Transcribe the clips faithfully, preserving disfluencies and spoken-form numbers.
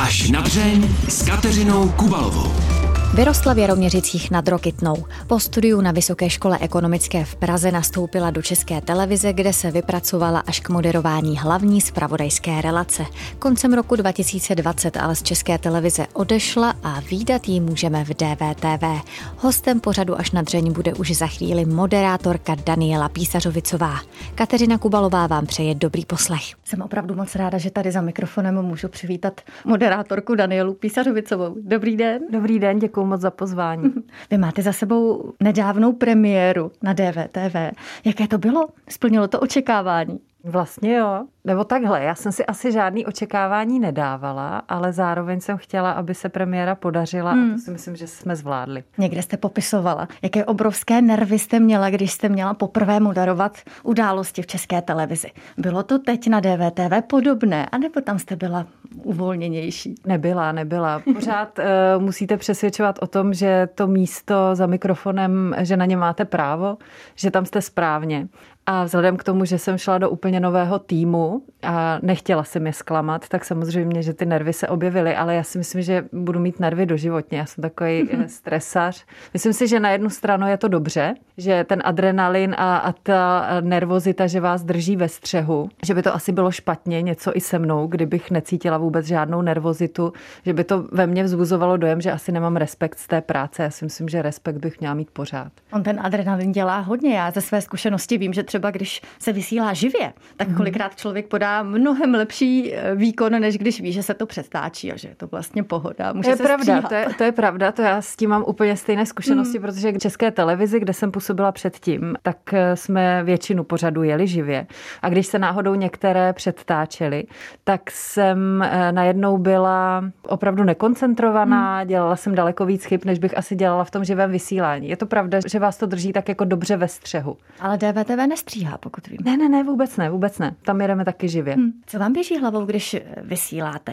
Až na dřeň s Kateřinou Kubalovou. Vyrostla v Jaroměřicích nad Rokytnou. Po studiu na Vysoké škole ekonomické v Praze nastoupila do České televize, kde se vypracovala až k moderování hlavní zpravodajské relace. Koncem roku dva tisíce dvacet ale z České televize odešla a vídat ji můžeme v D V T V. Hostem pořadu Až na dřeň bude už za chvíli moderátorka Daniela Písařovicová. Kateřina Kubalová vám přeje dobrý poslech. Jsem opravdu moc ráda, že tady za mikrofonem můžu přivítat moderátorku Danielu Písařovicovou. Dobrý den. Dobrý den, děkuji moc za pozvání. Vy máte za sebou nedávnou premiéru na D V T V. Jaké to bylo? Splnilo to očekávání? Vlastně jo. Nebo takhle, já jsem si asi žádný očekávání nedávala, ale zároveň jsem chtěla, aby se premiéra podařila hmm. a to si myslím, že jsme zvládli. Někde jste popisovala, jaké obrovské nervy jste měla, když jste měla poprvé moderovat události v České televizi. Bylo to teď na D V T V podobné, anebo tam jste byla uvolněnější? Nebyla, nebyla. Pořád uh, musíte přesvědčovat o tom, že to místo za mikrofonem, že na ně máte právo, že tam jste správně. A vzhledem k tomu, že jsem šla do úplně nového týmu a nechtěla jsem je zklamat, tak samozřejmě, že ty nervy se objevily, ale já si myslím, že budu mít nervy doživotně. Já jsem takový stresař. Myslím si, že na jednu stranu je to dobře, že ten adrenalin a, a ta nervozita, že vás drží ve střehu, že by to asi bylo špatně něco i se mnou, kdybych necítila vůbec žádnou nervozitu, že by to ve mně vzbuzovalo dojem, že asi nemám respekt z té práce. Já si myslím, že respekt bych měla mít pořád. On ten adrenalin dělá hodně. Já ze své zkušenosti vím, že třeba když se vysílá živě, tak kolikrát člověk podá mnohem lepší výkon, než když ví, že se to přetáčí a že je to vlastně pohoda. Může to je se pravda, to je, to je pravda, to já s tím mám úplně stejné zkušenosti, hmm. protože v České televizi, kde jsem působila předtím, tak jsme většinu pořadu jeli živě. A když se náhodou některé předtáčely, tak jsem najednou byla opravdu nekoncentrovaná, hmm. dělala jsem daleko víc chyb, než bych asi dělala v tom živém vysílání. Je to pravda, že vás to drží tak jako dobře ve střehu. Ale D V T V nestříhá, pokud vím. Ne, ne, ne, vůbec ne, vůbec ne. Tam jedeme taky živě. Hmm. Co vám běží hlavou, když vysíláte?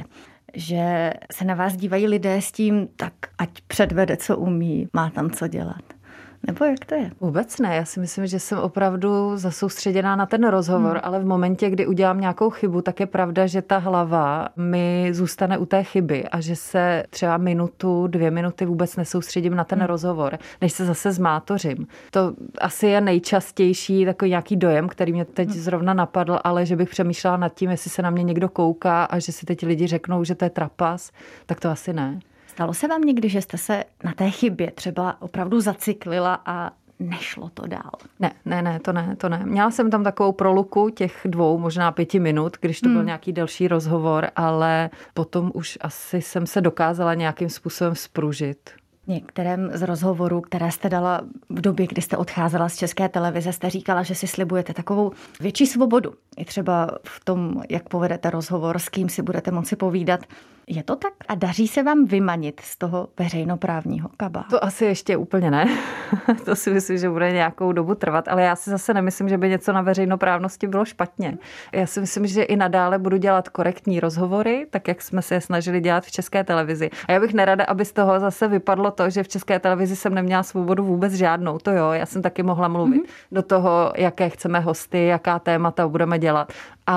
Že se na vás dívají lidé s tím, tak ať předvede, co umí, má tam co dělat. Nebo jak to je? Vůbec ne. Já si myslím, že jsem opravdu zasoustředěná na ten rozhovor, hmm. ale v momentě, kdy udělám nějakou chybu, tak je pravda, že ta hlava mi zůstane u té chyby a že se třeba minutu, dvě minuty vůbec nesoustředím na ten hmm. rozhovor, než se zase zmátořím. To asi je nejčastější takový nějaký dojem, který mě teď hmm. zrovna napadl, ale že bych přemýšlela nad tím, jestli se na mě někdo kouká a že si teď lidi řeknou, že to je trapas, tak to asi ne. Stalo se vám někdy, že jste se na té chybě třeba opravdu zacyklila a nešlo to dál? Ne, ne, ne, to ne, to ne. Měla jsem tam takovou proluku těch dvou, možná pěti minut, když to byl hmm. nějaký delší rozhovor, ale potom už asi jsem se dokázala nějakým způsobem spružit. Některém z rozhovorů, které jste dala v době, kdy jste odcházela z České televize, jste říkala, že si slibujete takovou větší svobodu. I třeba v tom, jak povedete rozhovor, s kým si budete moci povídat. Je to tak? A daří se vám vymanit z toho veřejnoprávního kabátu? To asi ještě úplně ne. To si myslím, že bude nějakou dobu trvat, ale já si zase nemyslím, že by něco na veřejnoprávnosti bylo špatně. Já si myslím, že i nadále budu dělat korektní rozhovory, tak jak jsme se je snažili dělat v České televizi. A já bych nerada, aby z toho zase vypadlo to, že v České televizi jsem neměla svobodu vůbec žádnou. To jo, já jsem taky mohla mluvit mm-hmm. do toho, jaké chceme hosty, jaká témata budeme dělat.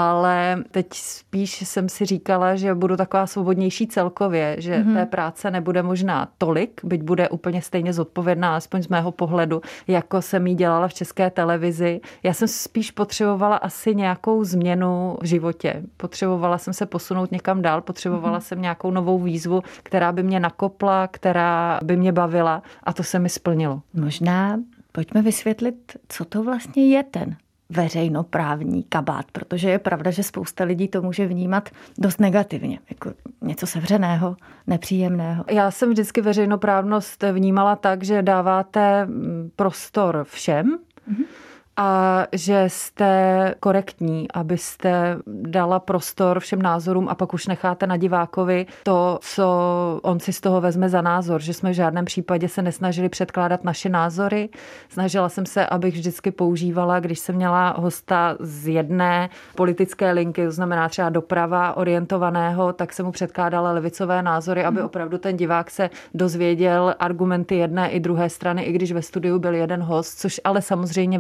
Ale teď spíš jsem si říkala, že budu taková svobodnější celkově, že mm-hmm. té práce nebude možná tolik, byť bude úplně stejně zodpovědná, aspoň z mého pohledu, jako jsem jí dělala v České televizi. Já jsem spíš potřebovala asi nějakou změnu v životě. Potřebovala jsem se posunout někam dál, potřebovala mm-hmm. jsem nějakou novou výzvu, která by mě nakopla, která by mě bavila a to se mi splnilo. Možná pojďme vysvětlit, co to vlastně je ten veřejnoprávní kabát, protože je pravda, že spousta lidí to může vnímat dost negativně, jako něco sevřeného, nepříjemného. Já jsem vždycky veřejnoprávnost vnímala tak, že dáváte prostor všem, mm-hmm. a že jste korektní, abyste dala prostor všem názorům a pak už necháte na divákovi to, co on si z toho vezme za názor, že jsme v žádném případě se nesnažili předkládat naše názory. Snažila jsem se, abych vždycky používala, když jsem měla hosta z jedné politické linky, to znamená třeba doprava orientovaného, tak jsem mu předkládala levicové názory, aby opravdu ten divák se dozvěděl argumenty jedné i druhé strany, i když ve studiu byl jeden host, což ale samozřejmě vede k mýle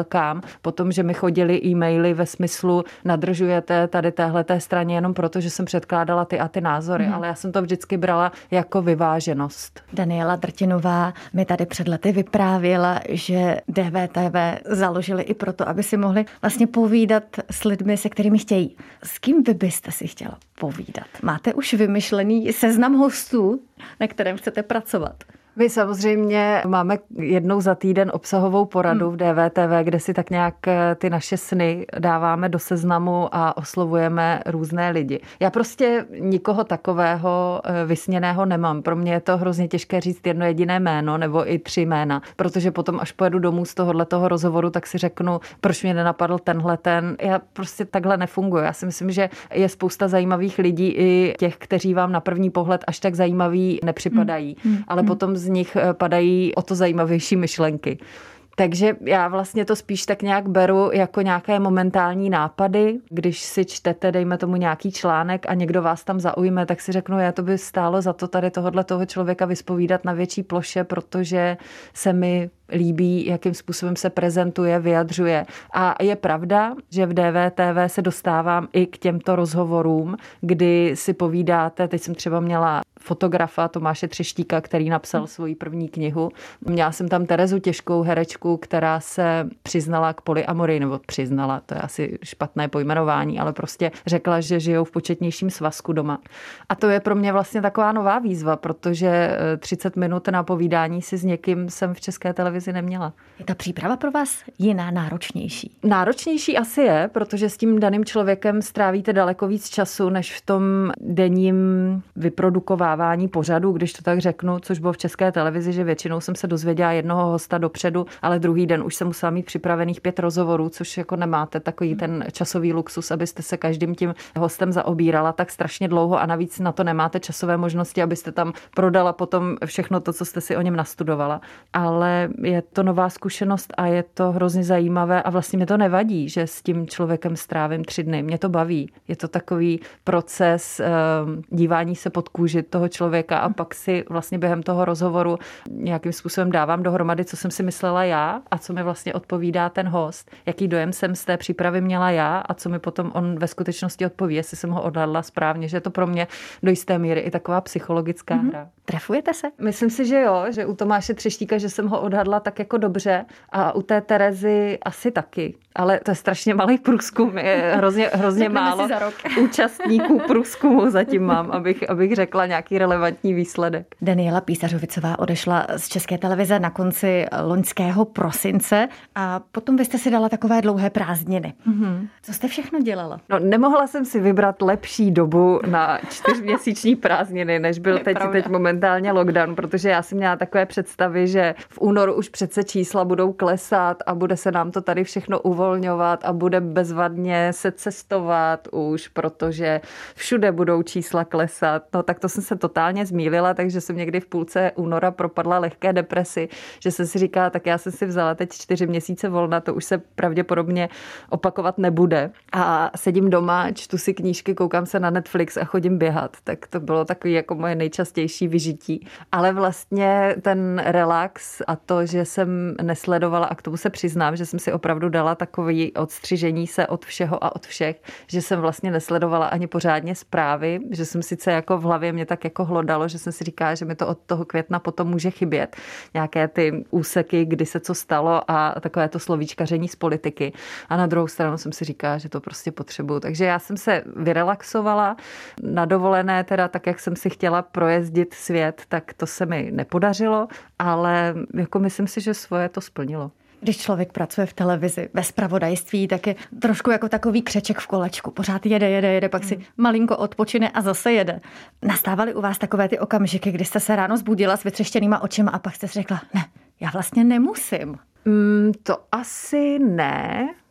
odchýlkám. Potom, že mi chodily e-maily ve smyslu nadržujete tady téhleté straně jenom proto, že jsem předkládala ty a ty názory, hmm. ale já jsem to vždycky brala jako vyváženost. Daniela Drtinová mi tady před lety vyprávěla, že D V T V založili i proto, aby si mohli vlastně povídat s lidmi, se kterými chtějí. S kým vy byste si chtěla povídat? Máte už vymyšlený seznam hostů, na kterém chcete pracovat? My samozřejmě máme jednou za týden obsahovou poradu v D V T V, kde si tak nějak ty naše sny dáváme do seznamu a oslovujeme různé lidi. Já prostě nikoho takového vysněného nemám. Pro mě je to hrozně těžké říct jedno jediné jméno nebo i tři jména, protože potom, až pojedu domů z tohohletoho rozhovoru, tak si řeknu, proč mě nenapadl tenhle ten. Já prostě takhle nefunguji. Já si myslím, že je spousta zajímavých lidí i těch, kteří vám na první pohled až tak zajímaví nepřipadají, hmm. ale potom z nich padají o to zajímavější myšlenky. Takže já vlastně to spíš tak nějak beru jako nějaké momentální nápady. Když si čtete, dejme tomu nějaký článek a někdo vás tam zaujme, tak si řeknu, já to by stálo za to tady tohohle toho člověka vyspovídat na větší ploše, protože se mi líbí, jakým způsobem se prezentuje, vyjadřuje. A je pravda, že v D V T V se dostávám i k těmto rozhovorům, kdy si povídáte, teď jsem třeba měla fotografa Tomáše Třeštíka, který napsal svoji první knihu. Měla jsem tam Terezu Těžkou, herečku, která se přiznala k polyamorii, nebo přiznala, to je asi špatné pojmenování, ale prostě řekla, že žijou v početnějším svazku doma. A to je pro mě vlastně taková nová výzva, protože třicet minut na povídání si s někým jsem v České televizi neměla. Je ta příprava pro vás jiná, náročnější? Náročnější asi je, protože s tím daným člověkem strávíte daleko víc času, než v tom denním vyprodukovávání pořadu, když to tak řeknu, což bylo v České televizi, že většinou jsem se dozvěděla jednoho hosta dopředu, ale druhý den už jsem musela mít připravených pět rozhovorů, což jako nemáte takový ten časový luxus, abyste se každým tím hostem zaobírala tak strašně dlouho a navíc na to nemáte časové možnosti, abyste tam prodala potom všechno to, co jste si o něm nastudovala. Ale je to nová zkušenost a je to hrozně zajímavé a vlastně mě to nevadí, že s tím člověkem strávím tři dny. Mě to baví. Je to takový proces dívání se pod kůži toho člověka a pak si vlastně během toho rozhovoru nějakým způsobem dávám dohromady, co jsem si myslela já a co mi vlastně odpovídá ten host. Jaký dojem jsem z té přípravy měla já a co mi potom on ve skutečnosti odpoví, jestli jsem ho odhadla správně, že je to pro mě do jisté míry i taková psychologická mm-hmm. hra. Trefujete se? Myslím si, že jo, že u Tomáše Třeštíka, že jsem ho odhadla tak jako dobře a u té Terezy asi taky. Ale to je strašně malý průzkum, je hrozně, hrozně málo účastníků průzkumu zatím mám, abych, abych řekla nějaký relevantní výsledek. Daniela Písařovicová odešla z České televize na konci loňského prosince a potom vy jste si dala takové dlouhé prázdniny. Mm-hmm. Co jste všechno dělala? No, nemohla jsem si vybrat lepší dobu na čtyřměsíční prázdniny, než byl teď, teď momentálně lockdown, protože já si měla takové představy, že v únoru už přece čísla budou klesat a bude se nám to tady všechno uvolňovat a bude bezvadně se cestovat už, protože všude budou čísla klesat. No tak to jsem se totálně zmýlila, takže jsem někdy v půlce února propadla lehké depresi, že jsem si říkala, tak já jsem si vzala teď čtyři měsíce volna, to už se pravděpodobně opakovat nebude. A sedím doma, čtu si knížky, koukám se na Netflix a chodím běhat. Tak to bylo takový jako moje nejčastější vyžití. Ale vlastně ten relax a to, že jsem nesledovala, a k tomu se přiznám, že jsem si opravdu dala takový odstřižení se od všeho a od všech, že jsem vlastně nesledovala ani pořádně zprávy, že jsem sice jako v hlavě mě tak jako hlodalo, že jsem si říkala, že mi to od toho května potom může chybět. Nějaké ty úseky, kdy se co stalo a takové to slovíčkaření z politiky. A na druhou stranu jsem si říkala, že to prostě potřebuju. Takže já jsem se vyrelaxovala na dovolené, teda tak, jak jsem si chtěla projezdit svět, tak to se mi nepodařilo, ale jako myslím si, že svoje to splnilo. Když člověk pracuje v televizi, ve zpravodajství, tak je trošku jako takový křeček v kolečku. Pořád jede, jede, jede, pak si malinko odpočine a zase jede. Nastávaly u vás takové ty okamžiky, kdy jste se ráno zbudila s vytřeštěnýma očima a pak jste si řekla, ne, já vlastně nemusím. Mm, to asi ne,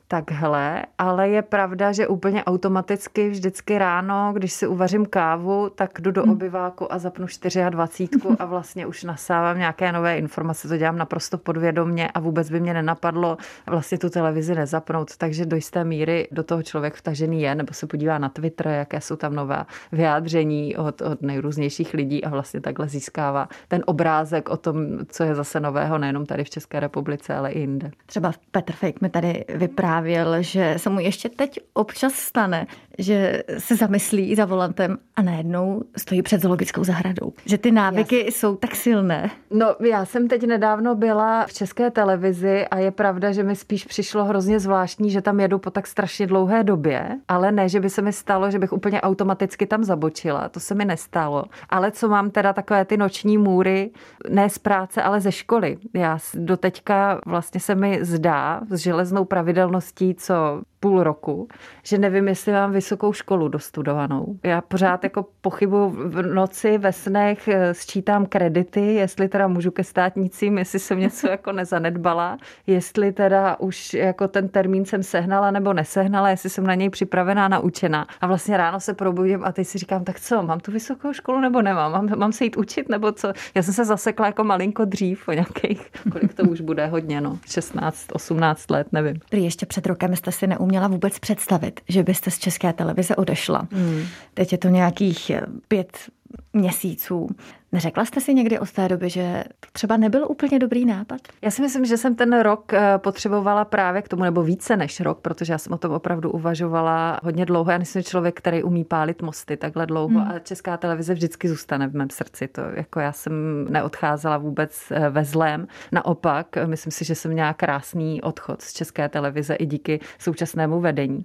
takhle, ale je pravda, že úplně automaticky vždycky ráno, když si uvařím kávu, tak jdu do obyváku a zapnu dvacet čtyři a vlastně už nasávám nějaké nové informace. To dělám naprosto podvědomě a vůbec by mě nenapadlo vlastně tu televizi nezapnout. Takže do jisté míry do toho člověk vtažený je, nebo se podívá na Twitter, jaké jsou tam nová vyjádření od, od nejrůznějších lidí a vlastně takhle získává ten obrázek o tom, co je zase nového, nejenom tady v České republice, ale i jinde. Třeba Petr Fake mi tady vyprávěl, že se mu ještě teď občas stane, že se zamyslí za volantem a najednou stojí před zoologickou zahradou. Že ty návyky Jasně. jsou tak silné. No, já jsem teď nedávno byla v České televizi a je pravda, že mi spíš přišlo hrozně zvláštní, že tam jedu po tak strašně dlouhé době, ale ne, že by se mi stalo, že bych úplně automaticky tam zabočila. To se mi nestalo. Ale co mám teda takové ty noční můry, ne z práce, ale ze školy. Já doteďka vlastně se mi zdá s železnou pravidelností, co půl roku, že nevím, jestli mám vysokou školu dostudovanou. Já pořád jako pochybuju v noci, ve snech, sčítám kredity, jestli teda můžu ke státnicím, jestli jsem něco jako nezanedbala, jestli teda už jako ten termín jsem sehnala nebo nesehnala, jestli jsem na něj připravená, naučená. A vlastně ráno se probudím a teď si říkám, tak co, mám tu vysokou školu nebo nemám? Mám, mám se jít učit nebo co? Já jsem se zasekla jako malinko dřív o nějakých, kolik to už bude hodně, no, šestnáct, osmnáct let, nevím. Prý ještě před rokem jste si neuměla vůbec představit, že byste z České televize odešla. Hmm. Teď je to nějakých pět měsíců. Neřekla jste si někdy od té doby, že to třeba nebyl úplně dobrý nápad? Já si myslím, že jsem ten rok potřebovala právě k tomu, nebo více než rok, protože já jsem o tom opravdu uvažovala hodně dlouho. Já nejsem člověk, který umí pálit mosty takhle dlouho hmm. a Česká televize vždycky zůstane v mém srdci. To jako já jsem neodcházela vůbec ve zlém. Naopak, myslím si, že jsem měla krásný odchod z České televize i díky současnému vedení.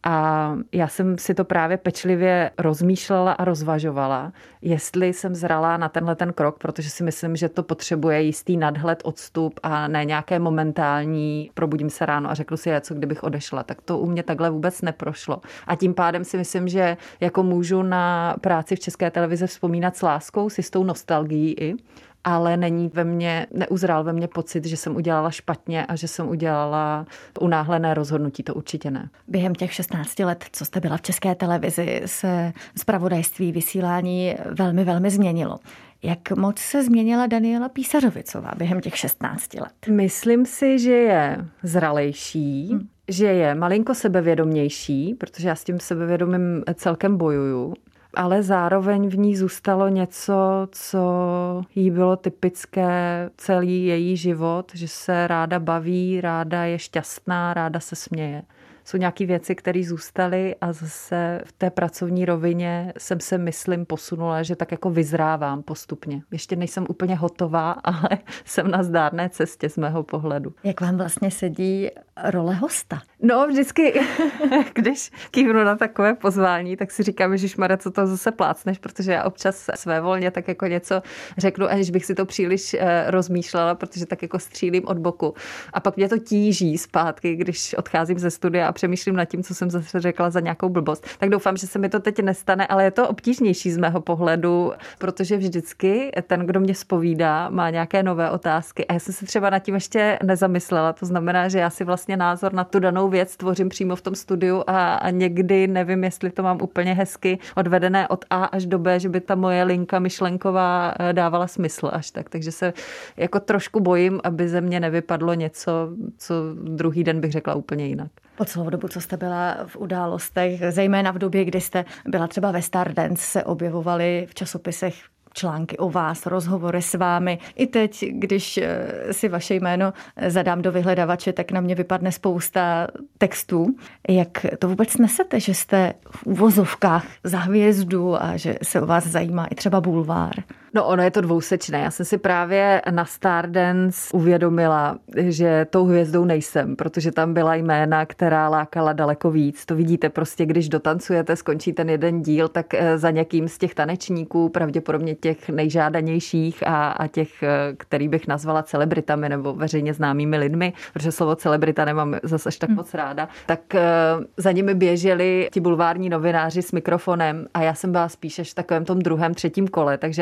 A já jsem si to právě pečlivě rozmýšlela a rozvažovala, jestli jsem zralá na tenhle ten krok, protože si myslím, že to potřebuje jistý nadhled, odstup a ne nějaké momentální probudím se ráno a řeknu si, co kdybych odešla. Tak to u mě takhle vůbec neprošlo. A tím pádem si myslím, že jako můžu na práci v České televizi vzpomínat s láskou, s jistou nostalgií i, ale není ve mně, neuzrál ve mně pocit, že jsem udělala špatně a že jsem udělala unáhlené rozhodnutí, to určitě ne. Během těch šestnácti let, co jste byla v České televizi, se zpravodajství, vysílání velmi, velmi změnilo. Jak moc se změnila Daniela Písařovicová během těch šestnácti let? Myslím si, že je zralejší, hmm. že je malinko sebevědomější, protože já s tím sebevědomím celkem bojuju, ale zároveň v ní zůstalo něco, co jí bylo typické celý její život, že se ráda baví, ráda je šťastná, ráda se směje. Jsou nějaké věci, které zůstaly a zase v té pracovní rovině jsem se, myslím, posunula, že tak jako vyzrávám postupně. Ještě nejsem úplně hotová, ale jsem na zdárné cestě z mého pohledu. Jak vám vlastně sedí role hosta? No, vždycky, když kývnu na takové pozvání, tak si říkám, ježišmarja, co to zase plácneš, protože já občas svévolně tak jako něco řeknu, aniž bych si to příliš rozmýšlela, protože tak jako střílím od boku. A pak mě to tíží zpátky, když odcházím ze studia a přemýšlím nad tím, co jsem zase řekla za nějakou blbost. Tak doufám, že se mi to teď nestane, ale je to obtížnější z mého pohledu, protože vždycky ten, kdo mě zpovídá, má nějaké nové otázky. A já jsem se třeba nad tím ještě nezamyslela. To znamená, že já si vlastně názor na tu danou věc tvořím přímo v tom studiu a, a někdy nevím, jestli to mám úplně hezky odvedené od A až do B, že by ta moje linka myšlenková dávala smysl až tak. Takže se jako trošku bojím, aby ze mě nevypadlo něco, co druhý den bych řekla úplně jinak. Po celou dobu, co jste byla v Událostech, zejména v době, kdy jste byla třeba ve Stardance, se objevovaly v časopisech články o vás, rozhovory s vámi. I teď, když si vaše jméno zadám do vyhledavače, tak na mě vypadne spousta textů. Jak to vůbec nesete, že jste v uvozovkách za hvězdu a že se o vás zajímá i třeba bulvár? No, ono je to dvousečné. Já jsem si právě na Stardance uvědomila, že tou hvězdou nejsem, protože tam byla jména, která lákala daleko víc. To vidíte prostě, když dotancujete, skončí ten jeden díl, tak za někým z těch tanečníků, pravděpodobně těch nejžádanějších a, a těch, který bych nazvala celebritami nebo veřejně známými lidmi, protože slovo celebrita nemám zase až tak moc ráda, tak za nimi běželi ti bulvární novináři s mikrofonem a já jsem byla spíš až v takovém tom druhém, třetím kole, takže já si myslím,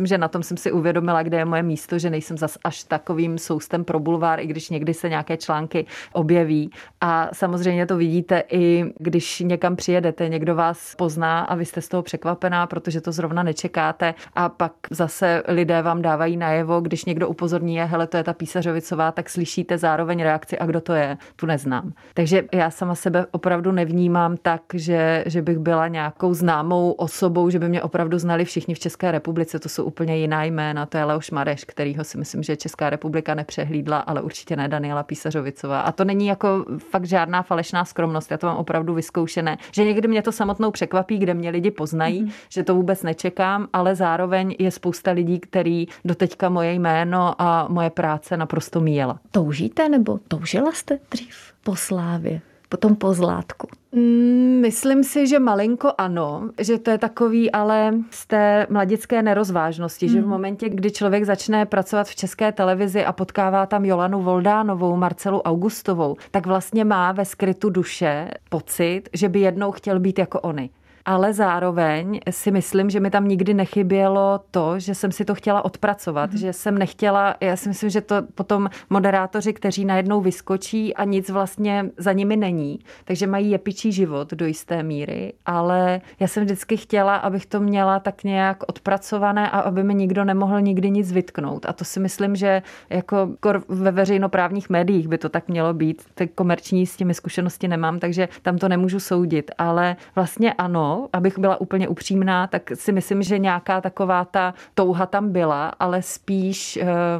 že na tom jsem si uvědomila, kde je moje místo, že nejsem zas až takovým soustem pro bulvár, i když někdy se nějaké články objeví. A samozřejmě to vidíte i když někam přijedete, někdo vás pozná a vy jste z toho překvapená, protože to zrovna nečekáte a pak zase lidé vám dávají najevo, když někdo upozorní, je, hele, to je ta Písařovicová, tak slyšíte zároveň reakci a kdo to je, tu neznám. Takže já sama sebe opravdu nevnímám tak, že, že bych byla nějakou známou osobou, že by mě opravdu znali všichni v České republice, to jsou úplně jiná jména, to je Leoš Mareš, kterýho si myslím, že Česká republika nepřehlídla, ale určitě ne Daniela Písařovicová. A to není jako fakt žádná falešná skromnost, já to mám opravdu vyzkoušené, že někdy mě to samotnou překvapí, kde mě lidi poznají, mm-hmm. že to vůbec nečekám, ale zároveň je spousta lidí, který doteďka moje jméno a moje práce naprosto míjela. Toužíte nebo toužila jste dřív po slávě, potom po zlátku? Myslím si, že malinko ano, že to je takový, ale z té mladické nerozvážnosti, hmm. že v momentě, kdy člověk začne pracovat v České televizi a potkává tam Jolanu Voldánovou, Marcelu Augustovou, tak vlastně má ve skrytu duše pocit, že by jednou chtěl být jako oni. Ale zároveň si myslím, že mi tam nikdy nechybělo to, že jsem si to chtěla odpracovat, mm. že jsem nechtěla, já si myslím, že to potom moderátoři, kteří najednou vyskočí a nic vlastně za nimi není, takže mají jepičí život do jisté míry, ale já jsem vždycky chtěla, abych to měla tak nějak odpracované a aby mi nikdo nemohl nikdy nic vytknout. A to si myslím, že jako ve veřejnoprávních médiích by to tak mělo být. Ty komerční s těmi zkušenosti nemám, takže tam to nemůžu soudit, ale vlastně ano, abych byla úplně upřímná, tak si myslím, že nějaká taková ta touha tam byla, ale spíš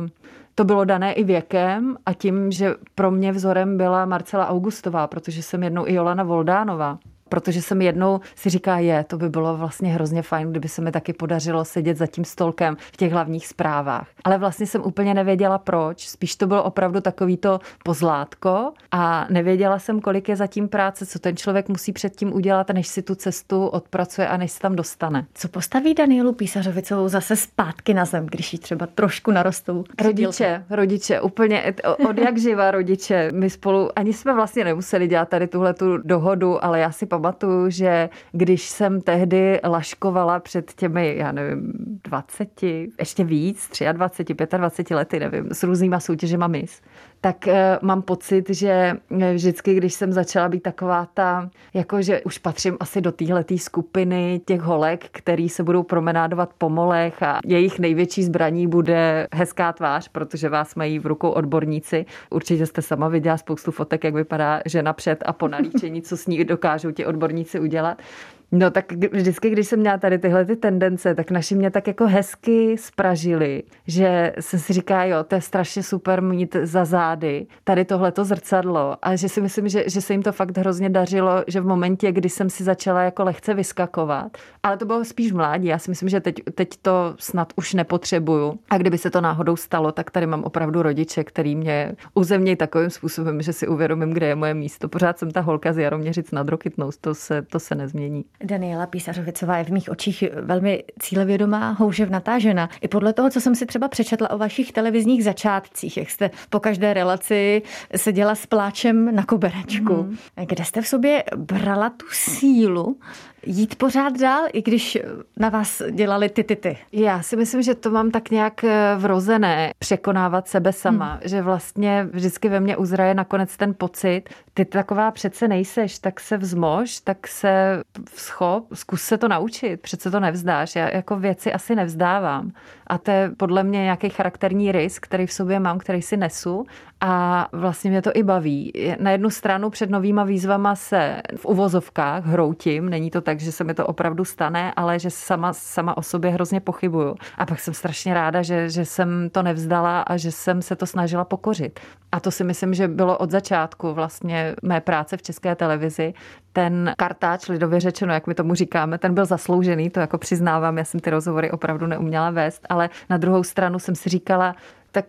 to bylo dané i věkem a tím, že pro mě vzorem byla Marcela Augustová, protože jsem jednou i Jolana Voldánová. Protože jsem jednou si říká, je, to by bylo vlastně hrozně fajn, kdyby se mi taky podařilo sedět za tím stolkem v těch hlavních zprávách. Ale vlastně jsem úplně nevěděla proč, spíš to bylo opravdu takový to pozlátko a nevěděla jsem, kolik je zatím práce, co ten člověk musí předtím udělat, než si tu cestu odpracuje a než se tam dostane. Co postaví Danielu Písařovicovou zase zpátky na zem, když jí třeba trošku narostou křidílka? Rodiče, rodiče, úplně od jak živa rodiče. My spolu ani jsme vlastně nemuseli dělat tady tuhletu dohodu, ale já si pamatuju, že když jsem tehdy laškovala před těmi, já nevím, dvaceti, ještě víc, dvacet tři, dvacet pět lety, nevím, s různýma soutěžema Miss, tak e, mám pocit, že vždycky, když jsem začala být taková ta, jako že už patřím asi do téhletý skupiny těch holek, který se budou promenádovat po molech a jejich největší zbraní bude hezká tvář, protože vás mají v rukou odborníci. Určitě jste sama viděla spoustu fotek, jak vypadá žena před a po nalíčení, co s ní dokážou ti odborníci udělat. No tak vždycky, když jsem měla tady tyhle ty tendence, tak naši mě tak jako hezky spražili, že jsem si říká, jo, to je strašně super mít za zády tady tohleto zrcadlo a že si myslím, že, že se jim to fakt hrozně dařilo, že v momentě, kdy jsem si začala jako lehce vyskakovat, ale to bylo spíš mládí, já si myslím, že teď, teď to snad už nepotřebuju a kdyby se to náhodou stalo, tak tady mám opravdu rodiče, který mě uzemnějí takovým způsobem, že si uvědomím, kde je moje místo. Pořád jsem ta holka z Jaroměřic nad Rokytnou, to se, to se nezmění. Daniela Písařovicová je v mých očích velmi cílevědomá, houževnatá žena. I podle toho, co jsem si třeba přečetla o vašich televizních začátcích, jak jste po každé relaci seděla s pláčem na koberečku. Mm. Kde jste v sobě brala tu sílu jít pořád dál, i když na vás dělali ty, ty, ty? Já si myslím, že to mám tak nějak vrozené, překonávat sebe sama, hmm. že vlastně vždycky ve mně uzraje nakonec ten pocit, ty taková přece nejseš, tak se vzmož, tak se vzchop, zkus se to naučit, přece to nevzdáš. Já jako věci asi nevzdávám. A to je podle mě nějaký charakterní rys, který v sobě mám, který si nesu a vlastně mě to i baví. Na jednu stranu před novýma výzvama se v uvozovkách hroutím, není to tak, že se mi to opravdu stane, ale že sama, sama o sobě hrozně pochybuju. A pak jsem strašně ráda, že, že jsem to nevzdala a že jsem se to snažila pokořit. A to si myslím, že bylo od začátku vlastně mé práce v České televizi. Ten kartáč, lidově řečeno, jak my tomu říkáme, ten byl zasloužený, to jako přiznávám, já jsem ty rozhovory opravdu neuměla vést, ale na druhou stranu jsem si říkala, tak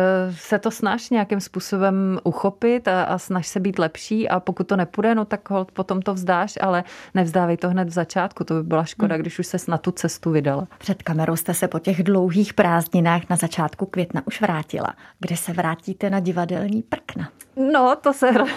se to snaž nějakým způsobem uchopit a, a snaž se být lepší a pokud to nepůjde, no tak holt potom to vzdáš, ale nevzdávej to hned v začátku, to by byla škoda, když už ses na tu cestu vydala. Před kamerou jste se po těch dlouhých prázdninách na začátku května už vrátila. Kde se vrátíte na divadelní prkna? No, to se, hro...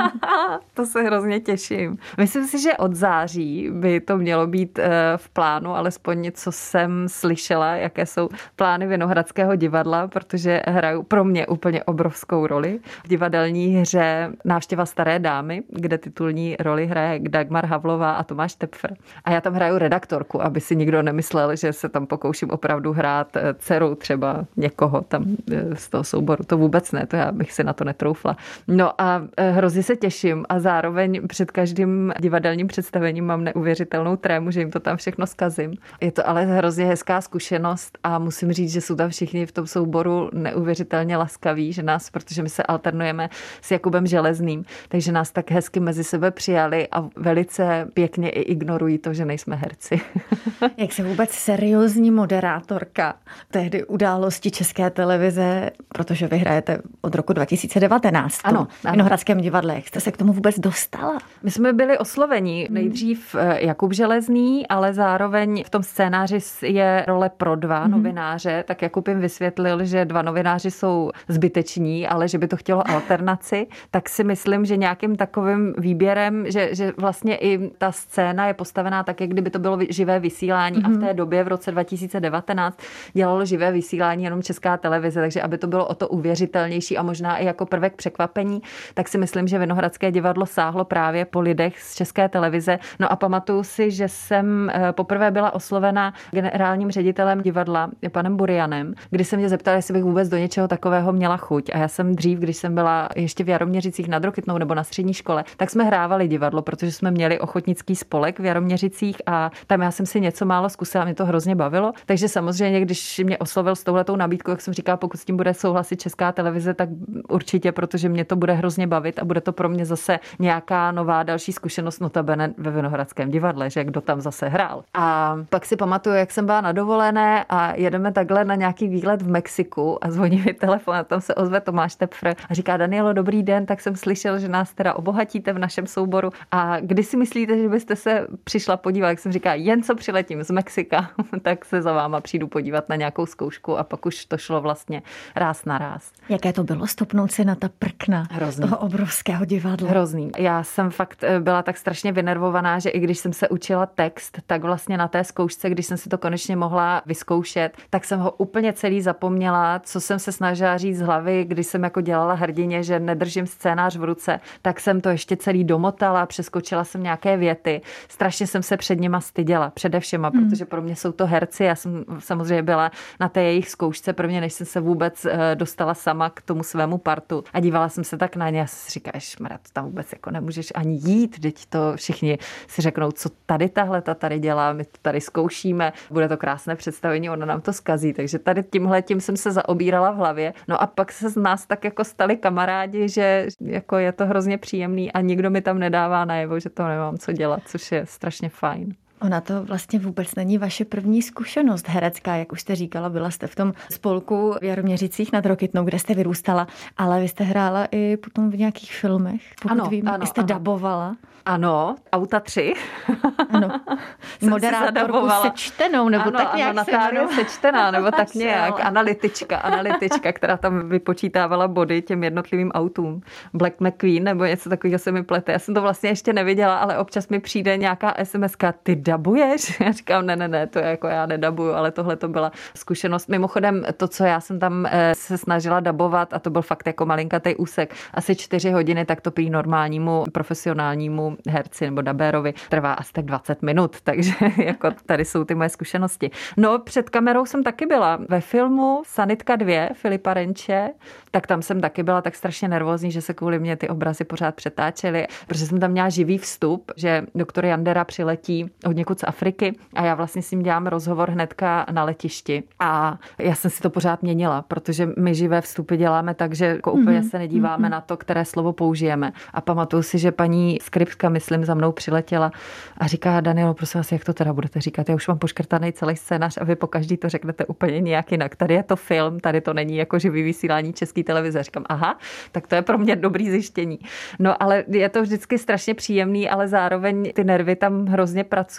to se hrozně těším. Myslím si, že od září by to mělo být v plánu, alespoň něco jsem slyšela, jaké jsou plány Vinohradského divadla, protože hraju pro mě úplně obrovskou roli v divadelní hře Návštěva staré dámy, kde titulní roli hraje Dagmar Havlová a Tomáš Tepfer. A já tam hraju redaktorku, aby si nikdo nemyslel, že se tam pokouším opravdu hrát dceru třeba někoho tam z toho souboru. To vůbec ne, to já bych si na to netroufla. No a hrozně se těším a zároveň před každým divadelním představením mám neuvěřitelnou trému, že jim to tam všechno zkazím. Je to ale hrozně hezká zkušenost a musím říct, že jsou tam všichni v tom souboru neuvěřitelně laskaví, že nás, protože my se alternujeme s Jakubem Železným, takže nás tak hezky mezi sebe přijali a velice pěkně i ignorují to, že nejsme herci. Jak se vůbec seriózní moderátorka tehdy události České televize, protože vy hrajete od roku dva tisíce devatenáct ano, v Vinohradském divadle, jak jste se k tomu vůbec dostala? My jsme byli osloveni nejdřív Jakub Železný, ale zároveň v tom scénáři je role pro dva hmm. novináře, tak Jakub jim vysvětlil, že dva novináři jsou zbyteční, ale že by to chtělo alternaci, tak si myslím, že nějakým takovým výběrem, že, že vlastně i ta scéna je postavená tak, jak kdyby to bylo živé vysílání hmm. a v té době v roce dva tisíce devatenáct dělalo živé vysílání jenom Česká televize, takže aby to bylo o to uvěřitelnější a možná i jako prvek překvapení, tak si myslím, že Vinohradské divadlo sáhlo právě po lidech z České televize. No a pamatuju si, že jsem poprvé byla oslovena generálním ředitelem divadla, panem Burianem, kdy se mě zeptal, jestli bych vůbec do něčeho takového měla chuť. A já jsem dřív, když jsem byla ještě v Jaroměřicích nad Rokytnou nebo na střední škole, tak jsme hrávali divadlo, protože jsme měli ochotnický spolek v Jaroměřicích a tam já jsem si něco málo zkusila, mě to hrozně bavilo. Takže samozřejmě, když mě oslovil s touhletou nabídkou, jak jsem říkala, pokud s tím bude souhlasit Česká televize, tak určitě, protože mě to bude hrozně bavit a bude to pro mě zase nějaká nová další zkušenost, notabene ve Vinohradském divadle, že kdo tam zase hrál. A pak si pamatuju, jak jsem byla na dovolené a jedeme takhle na nějaký výlet v Mexiku a zvoní mi telefon a tam se ozve Tomáš Tepfer a říká: Danielo, dobrý den, tak jsem slyšel, že nás teda obohatíte v našem souboru a kdy si myslíte, že byste se přišla podívat? Jak jsem říká, jen co přiletím z Mexika, tak se za váma přijdu podívat na nějakou zkoušku a pak už to šlo vlastně ráz na ráz. Jaké to bylo stopnout si na ta prkna Hrozný. Toho obrovského divadla? Hrozný. Já jsem fakt byla tak strašně vynervovaná, že i když jsem se učila text, tak vlastně na té zkoušce, když jsem si to konečně mohla vyzkoušet, tak jsem ho úplně celý zapomněla, co jsem se snažila říct z hlavy, když jsem jako dělala hrdině, že nedržím scénář v ruce, tak jsem to ještě celý domotala, přeskočila jsem nějaké věty. Strašně jsem se před nima styděla, především, hmm. protože pro mě jsou to herci. Já jsem samozřejmě byla na té jejich zkoušce prvně, než jsem se vůbec dostala sama k tomu svému partu a dívala jsem se tak na ně a si říkáš, Mara, to tam vůbec jako nemůžeš ani jít, teď to všichni si řeknou, co tady tahle ta tady dělá, my to tady zkoušíme, bude to krásné představení, ona nám to zkazí, takže tady tímhle tím jsem se zaobírala v hlavě. No a pak se z nás tak jako stali kamarádi, že jako je to hrozně příjemný a nikdo mi tam nedává najevo, že to nemám co dělat, což je strašně fajn. Ona to vlastně vůbec není vaše první zkušenost herecká, jak už jste říkala, byla jste v tom spolku v Jaroměřicích nad Rokytnou, kde jste vyrůstala, ale vy jste hrála i potom v nějakých filmech, pokud ano, vím, ano, jste ano. dabovala. Ano, Auta tři. Ano, moderátorku Sečtenou, nebo ano, tak nějak ano, se Natálie Sečtená, nebo tak nějak, analytička, analytička, která tam vypočítávala body těm jednotlivým autům. Black McQueen, nebo něco takového se mi plete. Já jsem to vlastně ještě neviděla, ale občas mi přijde nějaká es em eska, ty dabuješ? Já říkám, ne, ne, ne, to je jako já nedabuju, ale tohle to byla zkušenost. Mimochodem, to, co já jsem tam se snažila dabovat, a to byl fakt jako malinkatej úsek, asi čtyři hodiny, tak to prý normálnímu profesionálnímu herci nebo dabérovi trvá asi tak dvacet minut, takže jako tady jsou ty moje zkušenosti. No, před kamerou jsem taky byla ve filmu Sanitka dva Filipa Renče, tak tam jsem taky byla tak strašně nervózní, že se kvůli mě ty obrazy pořád přetáčely, protože jsem tam měla živý vstup, že doktor Jandera přiletí od někud z Afriky a já vlastně s ním dělám rozhovor hnedka na letišti a já jsem si to pořád měnila, protože my živé vstupy děláme tak, že jako úplně se nedíváme mm-hmm. na to, které slovo použijeme. A pamatuju si, že paní skriptka, myslím, za mnou přiletěla a říká: Danielo, prosím vás, jak to teda budete říkat? Já už mám poškrtaný celý scénář a vy pokaždý to řeknete úplně nějak jinak. Tady je to film, tady to není jako živý vysílání České televize. Říkám, aha, tak to je pro mě dobrý zjištění. No, ale je to vždycky strašně příjemný, ale zároveň ty nervy tam hrozně pracují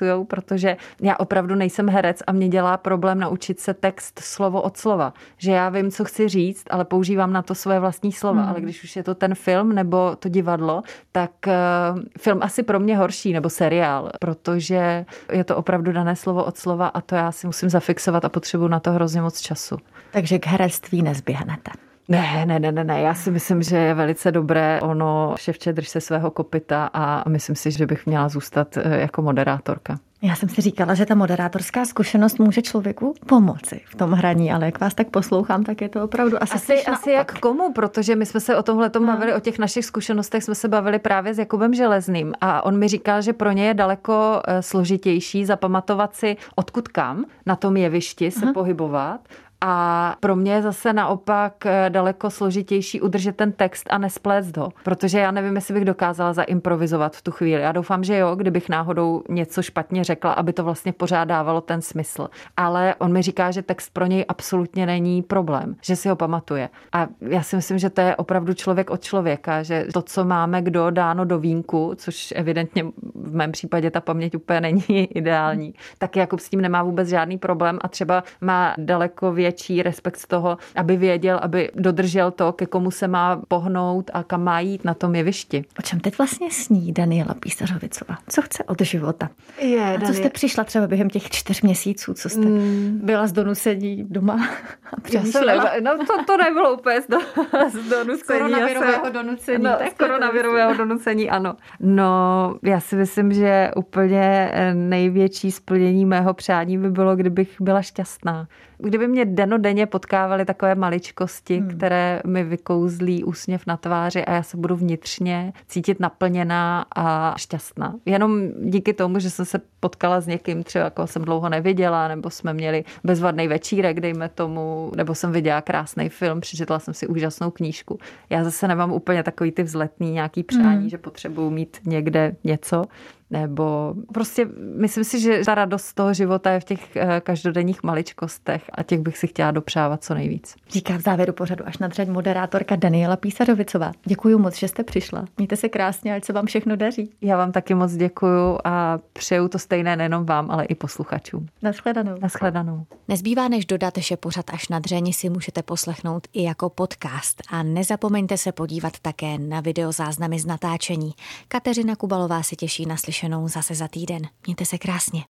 zafixujou, protože já opravdu nejsem herec a mě dělá problém naučit se text slovo od slova. Že já vím, co chci říct, ale používám na to svoje vlastní slova. Hmm. Ale když už je to ten film nebo to divadlo, tak uh, film asi pro mě horší, nebo seriál, protože je to opravdu dané slovo od slova a to já si musím zafixovat a potřebuji na to hrozně moc času. Takže k herectví nezběhnete. Ne, ne, ne, ne, ne. Já si myslím, že je velice dobré ono ševče drž se svého kopyta a myslím si, že bych měla zůstat jako moderátorka. Já jsem si říkala, že ta moderátorská zkušenost může člověku pomoci v tom hraní, ale jak vás tak poslouchám, tak je to opravdu asi Asi, asi jak komu, protože my jsme se o tomhletom no. bavili, o těch našich zkušenostech jsme se bavili právě s Jakubem Železným a on mi říkal, že pro ně je daleko složitější zapamatovat si, odkud kam na tom jevišti se Aha. pohybovat. A pro mě je zase naopak daleko složitější udržet ten text a nesplést ho, protože já nevím, jestli bych dokázala zaimprovizovat v tu chvíli. Já doufám, že jo, kdybych náhodou něco špatně řekla, aby to vlastně pořád dávalo ten smysl. Ale on mi říká, že text pro něj absolutně není problém, že si ho pamatuje. A já si myslím, že to je opravdu člověk od člověka, že to, co máme kdo dáno do vínku, což evidentně v mém případě ta paměť úplně není ideální, tak Jakub s tím nemá vůbec žádný problém a třeba má daleko větší větší respekt z toho, aby věděl, aby dodržel to, ke komu se má pohnout a kam má jít na tom jevišti. O čem teď vlastně sní Daniela Písařovicová? Co chce od života? Je, a co Daniel... jste přišla třeba během těch čtyř měsíců, co jste mm. byla z donucení doma? Nebyla, no to, to nebylo úplně z, do, z donucení. Z koronavirového donucení. No, z koronavirového donucení, ano. No, já si myslím, že úplně největší splnění mého přání by bylo, kdybych byla šťastná. Kdyby mě denodenně potkávaly takové maličkosti, hmm. které mi vykouzlí úsměv na tváři a já se budu vnitřně cítit naplněná a šťastná. Jenom díky tomu, že jsem se potkala s někým, třeba jako jsem dlouho neviděla, nebo jsme měli bezvadný večírek, dejme tomu, nebo jsem viděla krásný film, přečetla jsem si úžasnou knížku. Já zase nemám úplně takový ty vzletný nějaký přání, hmm. že potřebuju mít někde něco. Nebo prostě myslím si, že ta radost toho života je v těch každodenních maličkostech a těch bych si chtěla dopřávat co nejvíc. Říká v závěru pořadu až na dřeň moderátorka Daniela Písařovicová. Děkuji moc, že jste přišla. Mějte se krásně, ať se vám všechno daří. Já vám taky moc děkuju a přeju to stejné nejenom vám, ale i posluchačům. Naschledanou. Naschledanou. Nezbývá než dodat, že pořad až na dřeň si můžete poslechnout i jako podcast a nezapomeňte se podívat také na videozáznamy z natáčení. Kateřina Kubalová se těší na slyšenou zase za týden. Mějte se krásně.